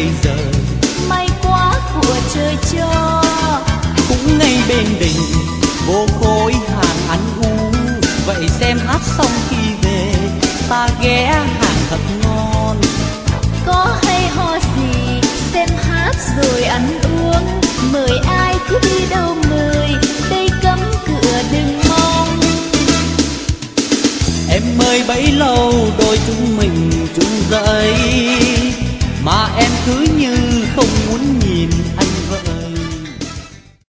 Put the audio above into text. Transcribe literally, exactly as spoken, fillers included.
bây giờ. May quá của trời cho. Cũng ngay bên đình vô khối hàng ăn uống, vậy xem hát xong khi về ta ghé hàng thật ngon. Có hay ho gì xem hát rồi ăn uống, mời ai cứ đi đâu mời, đây cấm cửa đừng mong. Em ơi bấy lâu đôi chúng mình chung dậy, mà em cứ như không muốn nhìn anh vợi.